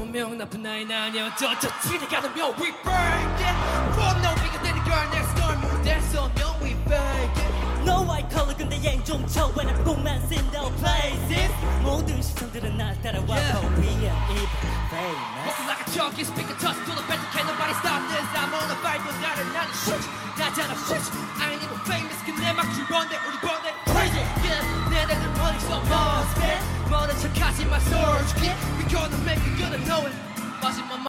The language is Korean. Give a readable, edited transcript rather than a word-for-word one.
분명 나쁜 나인 아니었죠. 저 지나가는 묘 we break it. From no bigger than the girl next door 무대에서 no we break it. No white collar 근데 얘좀 쳐 when I put my in the places. 모든 시선들은 날 따라와 we are even famous. Walking like a junkie, speaking touch to the better. Can't nobody stop this. I'm on a fight, but 나는 shoot. 나잖아 shoot. I ain't even famous. 근데 막 죽었네 우리 번데 crazy. Yeah, 내 애들 머릿속 must be. 모른 척하지 마 솔직히. We gonna make it, gonna know it. 마지막